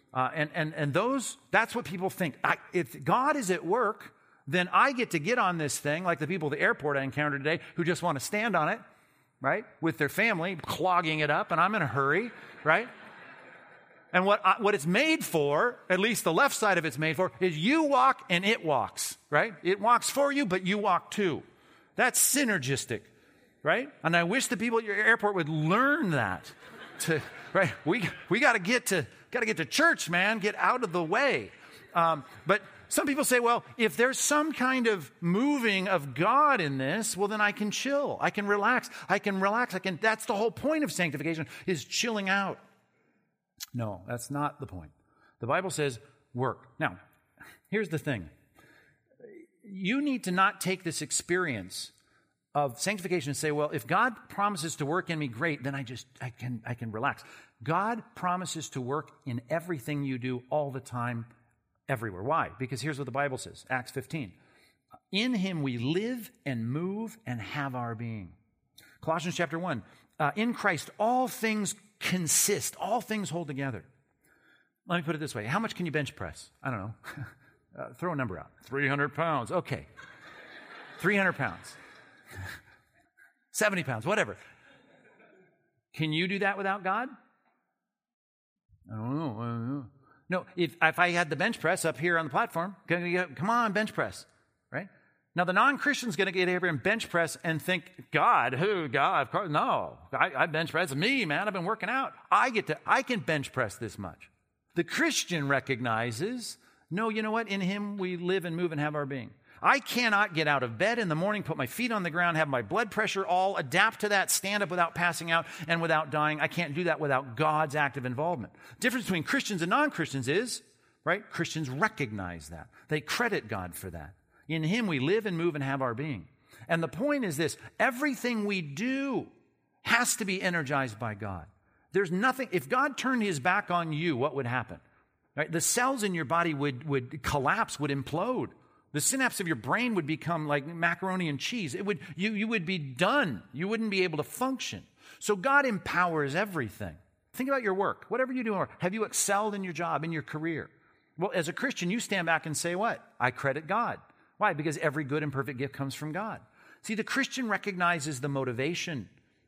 And those, that's what people think. If God is at work, then I get on this thing, like the people at the airport I encountered today who just want to stand on it, right, with their family, clogging it up, and I'm in a hurry, right? And what it's made for, at least the left side of it's made for, is you walk and it walks, right? It walks for you, but you walk too. That's synergistic, right? And I wish the people at your airport would learn that. Right? We got to get to church, man. Get out of the way. But some people say, well, if there's some kind of moving of God in this, well, then I can chill. I can relax. That's the whole point of sanctification, is chilling out. No, that's not the point. The Bible says work. Now, here's the thing. You need to not take this experience of sanctification and say, well, if God promises to work in me, great, then I can relax. God promises to work in everything you do all the time, everywhere. Why? Because here's what the Bible says, Acts 15. In him we live and move and have our being. Colossians chapter 1. In Christ all things consist, all things hold together. Let me put it this way. How much can you bench press? I don't know. Throw a number out. 300 pounds. Okay. 300 pounds. 70 pounds, whatever. Can you do that without God? I don't know. No, if I had the bench press up here on the platform, come on, bench press, right? Now, the non-Christian's going to get here and bench press and think, God, who? God, of course. No, I bench press. It's me, man. I've been working out. I can bench press this much. The Christian recognizes, no, you know what? In him we live and move and have our being. I cannot get out of bed in the morning, put my feet on the ground, have my blood pressure all, adapt to that, stand up without passing out and without dying. I can't do that without God's active involvement. The difference between Christians and non-Christians is, right? Christians recognize that. They credit God for that. In him we live and move and have our being. And the point is this, everything we do has to be energized by God. There's nothing, if God turned his back on you, what would happen? Right? The cells in your body would collapse, would implode. The synapse of your brain would become like macaroni and cheese. You would be done. You wouldn't be able to function. So God empowers everything. Think about your work. Whatever you do, have you excelled in your job, in your career? Well, as a Christian, you stand back and say what? I credit God. Why? Because every good and perfect gift comes from God. See, the Christian recognizes the motivation,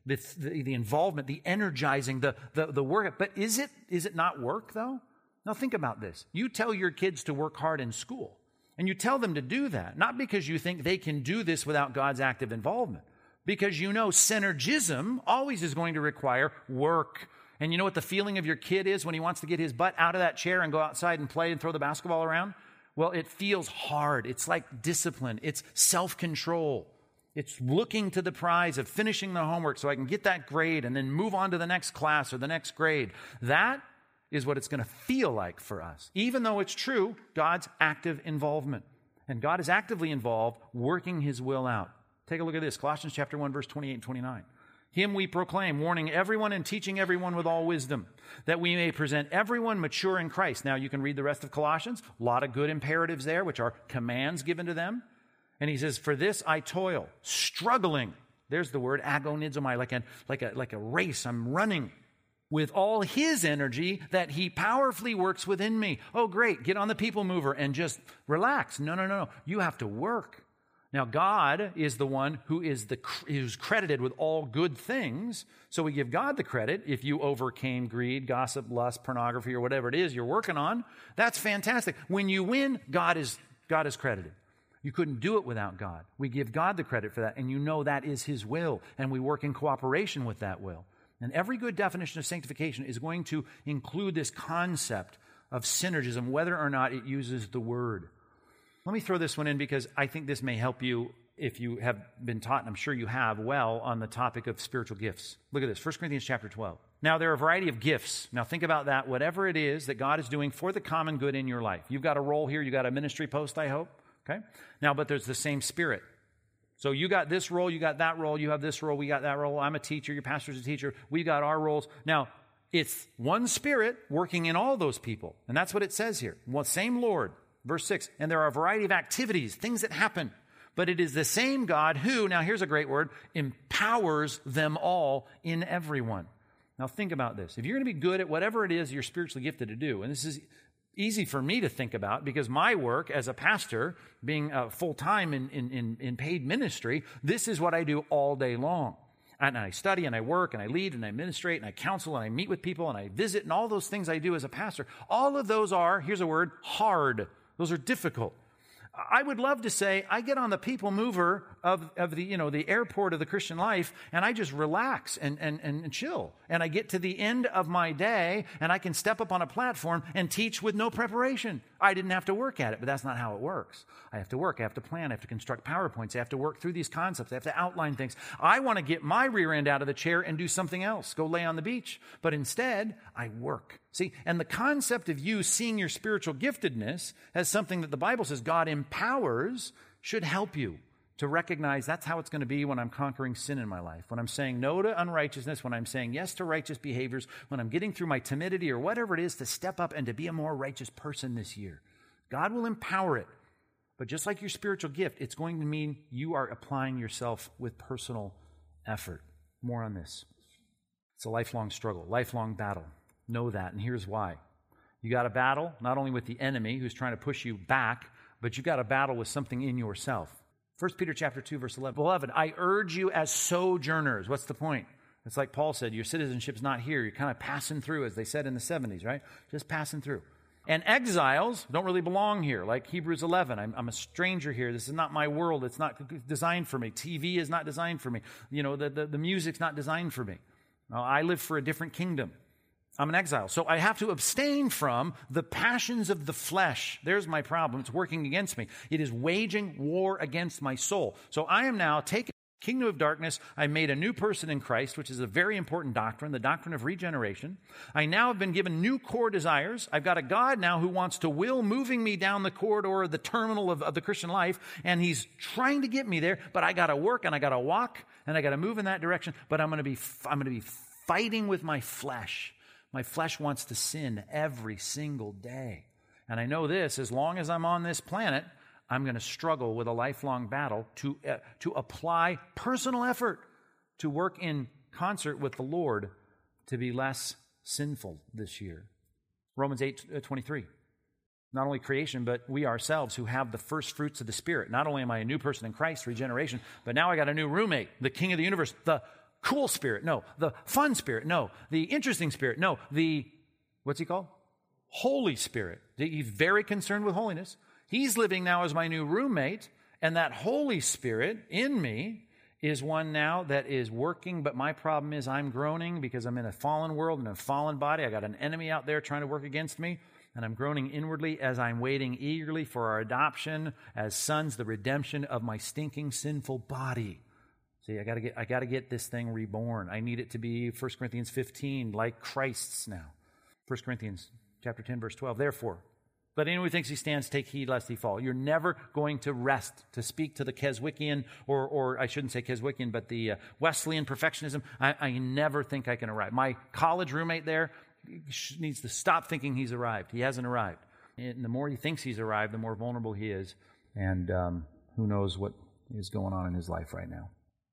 the involvement, the energizing, the work. But is it not work, though? Now, think about this. You tell your kids to work hard in school, and you tell them to do that, not because you think they can do this without God's active involvement, because you know synergism always is going to require work. And you know what the feeling of your kid is when he wants to get his butt out of that chair and go outside and play and throw the basketball around? Well, it feels hard. It's like discipline. It's self-control. It's looking to the prize of finishing the homework so I can get that grade and then move on to the next class or the next grade. That is what it's going to feel like for us. Even though it's true, God's active involvement. And God is actively involved, working His will out. Take a look at this. Colossians chapter 1, verse 28 and 29. Him we proclaim, warning everyone and teaching everyone with all wisdom, that we may present everyone mature in Christ. Now, you can read the rest of Colossians. A lot of good imperatives there, which are commands given to them. And he says, for this I toil, struggling. There's the word, agonizomai, like a race. I'm running with all His energy that He powerfully works within me. Oh, great. Get on the people mover and just relax. No. You have to work. Now, God is the one who's credited with all good things, so we give God the credit. If you overcame greed, gossip, lust, pornography, or whatever it is you're working on, that's fantastic. When you win, God is credited. You couldn't do it without God. We give God the credit for that, and you know that is His will, and we work in cooperation with that will. And every good definition of sanctification is going to include this concept of synergism, whether or not it uses the word. Let me throw this one in because I think this may help you if you have been taught, and I'm sure you have, well on the topic of spiritual gifts. Look at this, 1 Corinthians chapter 12. Now, there are a variety of gifts. Now, think about that, whatever it is that God is doing for the common good in your life. You've got a role here. You've got a ministry post, I hope. Okay? Now, but there's the same Spirit. So you got this role, you got that role, you have this role, we got that role. I'm a teacher, your pastor's a teacher. We got our roles. Now, it's one Spirit working in all those people. And that's what it says here. Well, same Lord. Verse 6, and there are a variety of activities, things that happen. But it is the same God who, now here's a great word, empowers them all in everyone. Now think about this. If you're going to be good at whatever it is you're spiritually gifted to do, and this is easy for me to think about because my work as a pastor, being full-time in paid ministry, this is what I do all day long. And I study and I work and I lead and I administrate and I counsel and I meet with people and I visit and all those things I do as a pastor. All of those are, here's a word, hard. Those are difficult. I would love to say I get on the people mover of the airport of the Christian life and I just relax and chill. And I get to the end of my day and I can step up on a platform and teach with no preparation. I didn't have to work at it, but that's not how it works. I have to work. I have to plan. I have to construct PowerPoints. I have to work through these concepts. I have to outline things. I want to get my rear end out of the chair and do something else, go lay on the beach. But instead, I work. See, and the concept of you seeing your spiritual giftedness as something that the Bible says God empowers should help you to recognize that's how it's going to be when I'm conquering sin in my life, when I'm saying no to unrighteousness, when I'm saying yes to righteous behaviors, when I'm getting through my timidity or whatever it is to step up and to be a more righteous person this year. God will empower it. But just like your spiritual gift, it's going to mean you are applying yourself with personal effort. More on this. It's a lifelong struggle, lifelong battle. Know that, and here's why. You got a battle not only with the enemy who's trying to push you back, but you got a battle with something in yourself. 1 Peter chapter 2, verse 11. Beloved, I urge you as sojourners. What's the point? It's like Paul said, your citizenship's not here. You're kind of passing through, as they said in the 70s, right? Just passing through. And exiles don't really belong here, like Hebrews 11. I'm a stranger here. This is not my world. It's not designed for me. TV is not designed for me. You know, the music's not designed for me. I live for a different kingdom. I'm an exile. So I have to abstain from the passions of the flesh. There's my problem. It's working against me. It is waging war against my soul. So I am now taken to the kingdom of darkness. I made a new person in Christ, which is a very important doctrine, the doctrine of regeneration. I now have been given new core desires. I've got a God now who wants to will moving me down the corridor, the terminal of the Christian life, and He's trying to get me there, but I got to work and I got to walk and I got to move in that direction, but I'm going to be fighting with my flesh. My flesh wants to sin every single day. And I know this, as long as I'm on this planet, I'm going to struggle with a lifelong battle to apply personal effort to work in concert with the Lord to be less sinful this year. Romans 8:23. Not only creation, but we ourselves who have the first fruits of the Spirit. Not only am I a new person in Christ, regeneration, but now I got a new roommate, the King of the universe, the cool spirit. No, the fun spirit. No, the interesting spirit. No, what's he called? Holy Spirit. He's very concerned with holiness. He's living now as my new roommate, and that Holy Spirit in me is one now that is working, but my problem is I'm groaning because I'm in a fallen world and a fallen body. I got an enemy out there trying to work against me, and I'm groaning inwardly as I'm waiting eagerly for our adoption as sons, the redemption of my stinking sinful body. See, I got to get this thing reborn. I need it to be 1 Corinthians 15 like Christ's now. 1 Corinthians chapter 10 verse 12. Therefore, let anyone who thinks he stands take heed lest he fall. You're never going to rest. To speak to the Keswickian, or I shouldn't say Keswickian, but the Wesleyan perfectionism, I never think I can arrive. My college roommate there needs to stop thinking he's arrived. He hasn't arrived. And the more he thinks he's arrived, the more vulnerable he is. And who knows what is going on in his life right now.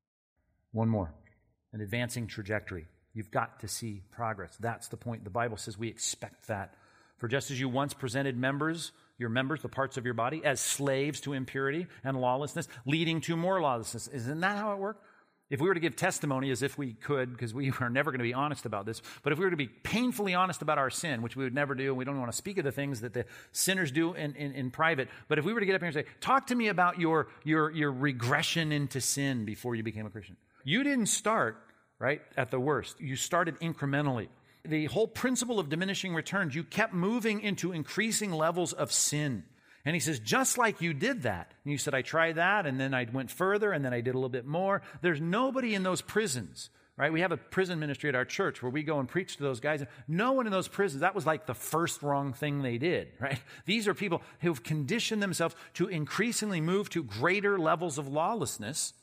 One more. An advancing trajectory. You've got to see progress. That's the point. The Bible says we expect that. For just as you once presented your members, the parts of your body, as slaves to impurity and lawlessness, leading to more lawlessness. Isn't that how it worked? If we were to give testimony as if we could, because we are never going to be honest about this, but if we were to be painfully honest about our sin, which we would never do, and we don't want to speak of the things that the sinners do in private, but if we were to get up here and say, talk to me about your regression into sin before you became a Christian. You didn't start, right, at the worst. You started incrementally. The whole principle of diminishing returns, you kept moving into increasing levels of sin. And he says, just like you did that, and you said, I tried that, and then I went further, and then I did a little bit more. There's nobody in those prisons, right? We have a prison ministry at our church where we go and preach to those guys. No one in those prisons, that was like the first wrong thing they did, right? These are people who've conditioned themselves to increasingly move to greater levels of lawlessness.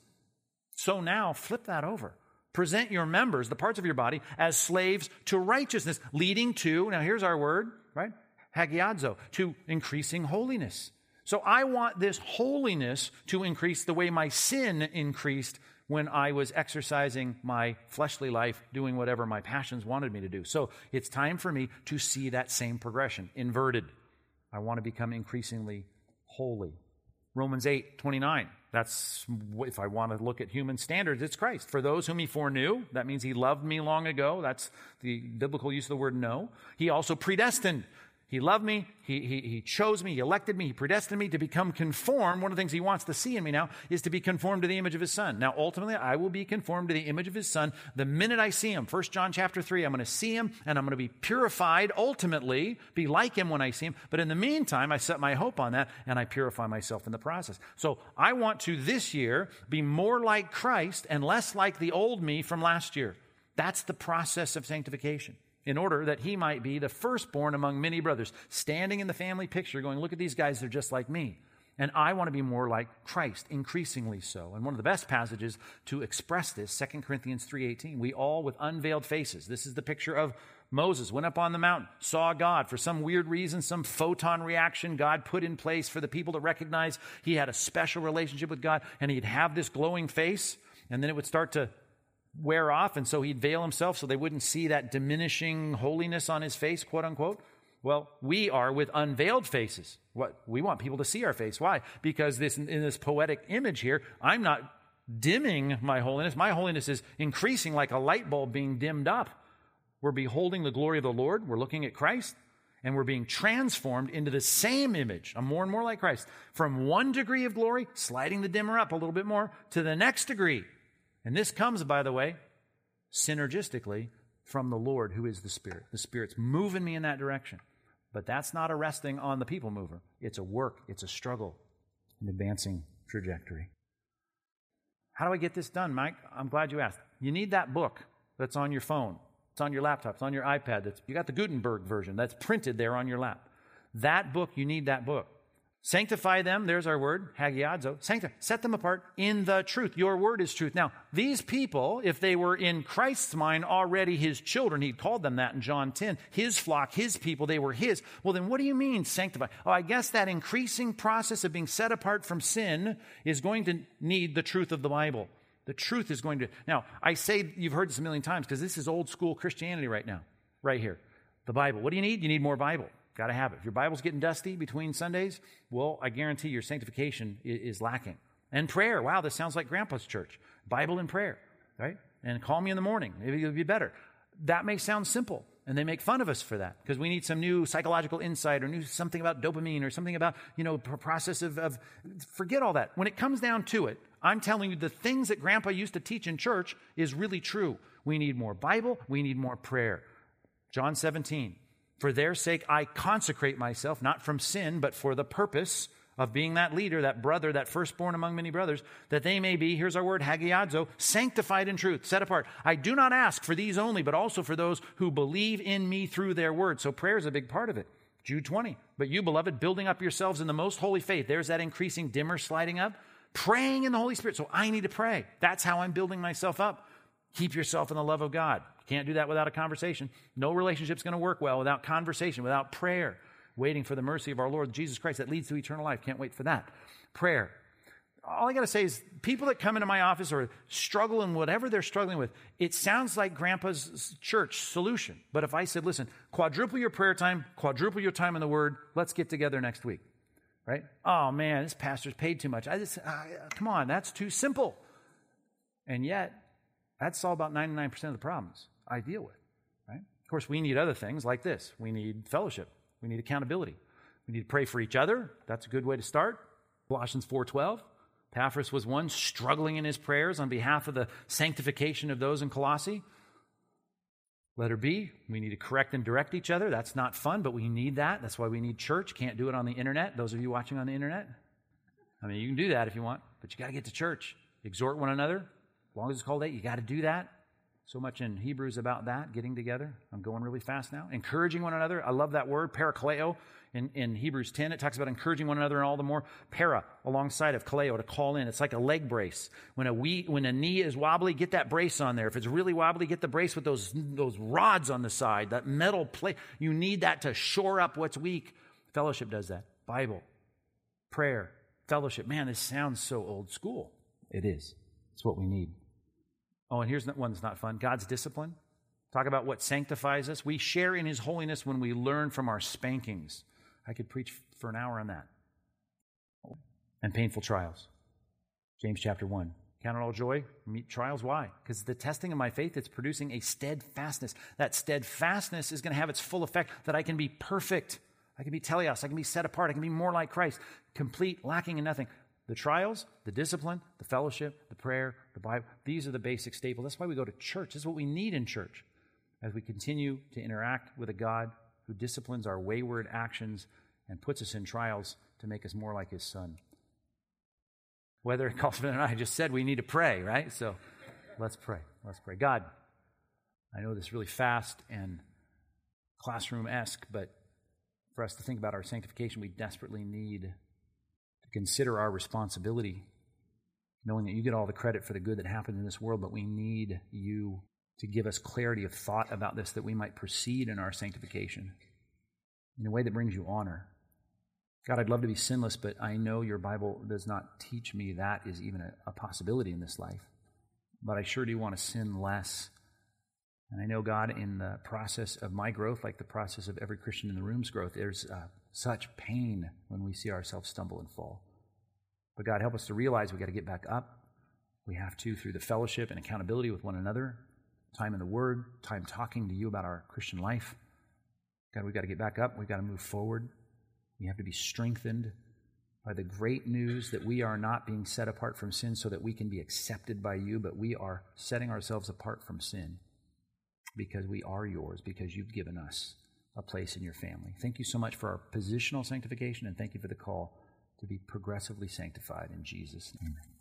So now, flip that over. Present your members, the parts of your body, as slaves to righteousness, leading to, now here's our word, right? Hagiadzo, to increasing holiness. So I want this holiness to increase the way my sin increased when I was exercising my fleshly life, doing whatever my passions wanted me to do. So it's time for me to see that same progression, inverted. I want to become increasingly holy. Romans 8:29. That's, if I want to look at human standards, it's Christ. For those whom he foreknew, that means he loved me long ago. That's the biblical use of the word know. He also predestined. He loved me, he chose me, he elected me, he predestined me to become conformed. One of the things he wants to see in me now is to be conformed to the image of his Son. Now, ultimately, I will be conformed to the image of his Son the minute I see him. 1 John chapter 3, I'm going to see him, and I'm going to be purified, ultimately, be like him when I see him. But in the meantime, I set my hope on that, and I purify myself in the process. So I want to, this year, be more like Christ and less like the old me from last year. That's the process of sanctification. In order that he might be the firstborn among many brothers, standing in the family picture going, look at these guys, they're just like me. And I want to be more like Christ, increasingly so. And one of the best passages to express this, 2 Corinthians 3:18, we all with unveiled faces. This is the picture of Moses, went up on the mountain, saw God. For some weird reason, some photon reaction God put in place for the people to recognize he had a special relationship with God, and he'd have this glowing face, and then it would start to wear off, and so he'd veil himself so they wouldn't see that diminishing holiness on his face, quote unquote. Well, we are with unveiled faces. We want people to see our face. Why? Because in this poetic image here, I'm not dimming my holiness. My holiness is increasing like a light bulb being dimmed up. We're beholding the glory of the Lord. We're looking at Christ, and we're being transformed into the same image. I'm more and more like Christ. From one degree of glory, sliding the dimmer up a little bit more, to the next degree. And this comes, by the way, synergistically from the Lord, who is the Spirit. The Spirit's moving me in that direction. But that's not a resting on the people mover. It's a work. It's a struggle. An advancing trajectory. How do I get this done, Mike? I'm glad you asked. You need that book that's on your phone. It's on your laptop. It's on your iPad. You got the Gutenberg version that's printed there on your lap. That book, you need that book. Sanctify them, there's our word, hagiadzo. Set them apart in the truth. Your word is truth. Now, these people, if they were in Christ's mind already his children, he called them that in John 10, his flock, his people, they were his. Well, then what do you mean sanctify? Oh, I guess that increasing process of being set apart from sin is going to need the truth of the Bible. The truth is going to... Now, I say, you've heard this a million times, because this is old school Christianity right now, right here. The Bible. What do you need? You need more Bible. Got to have it. If your Bible's getting dusty between Sundays, well, I guarantee your sanctification is lacking. And prayer. Wow, this sounds like Grandpa's church. Bible and prayer, right? And call me in the morning. Maybe it'll be better. That may sound simple. And they make fun of us for that because we need some new psychological insight or something about dopamine or something about, process of forget all that. When it comes down to it, I'm telling you the things that Grandpa used to teach in church is really true. We need more Bible. We need more prayer. John 17, for their sake I consecrate myself, not from sin, but for the purpose of being that leader, that brother, that firstborn among many brothers, that they may be, here's our word, hagiadzo, sanctified in truth, set apart. I do not ask for these only, but also for those who believe in me through their word. So prayer is a big part of it. Jude 20, but you, beloved, building up yourselves in the most holy faith. There's that increasing dimmer sliding up. Praying in the Holy Spirit. So I need to pray. That's how I'm building myself up. Keep yourself in the love of God. You can't do that without a conversation. No relationship's going to work well without conversation, without prayer. Waiting for the mercy of our Lord Jesus Christ that leads to eternal life. Can't wait for that. Prayer. All I got to say is people that come into my office or struggle in whatever they're struggling with, it sounds like Grandpa's church solution. But if I said, listen, quadruple your prayer time, quadruple your time in the Word, let's get together next week. Right? Oh, man, this pastor's paid too much. Come on, that's too simple. And yet, that's all about 99% of the problems I deal with. Right? Of course, we need other things like this. We need fellowship. We need accountability. We need to pray for each other. That's a good way to start. Colossians 4:12. Epaphras was one struggling in his prayers on behalf of the sanctification of those in Colossae. Letter B, we need to correct and direct each other. That's not fun, but we need that. That's why we need church. Can't do it on the internet. Those of you watching on the internet, I mean, you can do that if you want, but you got to get to church. Exhort one another. As long as it's called 8, you got to do that. So much in Hebrews about that, getting together. I'm going really fast now. Encouraging one another. I love that word, parakaleo. In Hebrews 10, it talks about encouraging one another and all the more. Para, alongside of kaleo, to call in. It's like a leg brace. When a knee is wobbly, get that brace on there. If it's really wobbly, get the brace with those rods on the side, that metal plate. You need that to shore up what's weak. Fellowship does that. Bible, prayer, fellowship. Man, this sounds so old school. It is. It's what we need. Oh, and here's one that's not fun. God's discipline. Talk about what sanctifies us. We share in His holiness when we learn from our spankings. I could preach for an hour on that. And painful trials. James chapter 1. Count it all joy, meet trials. Why? Because the testing of my faith, it's producing a steadfastness. That steadfastness is going to have its full effect that I can be perfect. I can be teleos. I can be set apart. I can be more like Christ. Complete, lacking in nothing. The trials, the discipline, the fellowship, the prayer, the Bible, these are the basic staples. That's why we go to church. This is what we need in church as we continue to interact with a God who disciplines our wayward actions and puts us in trials to make us more like His Son. Whether it calls for it or not, I just said we need to pray, right? So let's pray. Let's pray. God, I know this is really fast and classroom-esque, but for us to think about our sanctification, we desperately need consider our responsibility, knowing that you get all the credit for the good that happens in this world, but we need you to give us clarity of thought about this that we might proceed in our sanctification in a way that brings you honor. God, I'd love to be sinless, but I know your Bible does not teach me that is even a possibility in this life. But I sure do want to sin less. And I know, God, in the process of my growth, like the process of every Christian in the room's growth, there's such pain when we see ourselves stumble and fall. But God, help us to realize we've got to get back up. We have to through the fellowship and accountability with one another, time in the Word, time talking to you about our Christian life. God, we've got to get back up. We've got to move forward. We have to be strengthened by the great news that we are not being set apart from sin so that we can be accepted by you, but we are setting ourselves apart from sin because we are yours, because you've given us a place in your family. Thank you so much for our positional sanctification, and thank you for the call to be progressively sanctified in Jesus' name.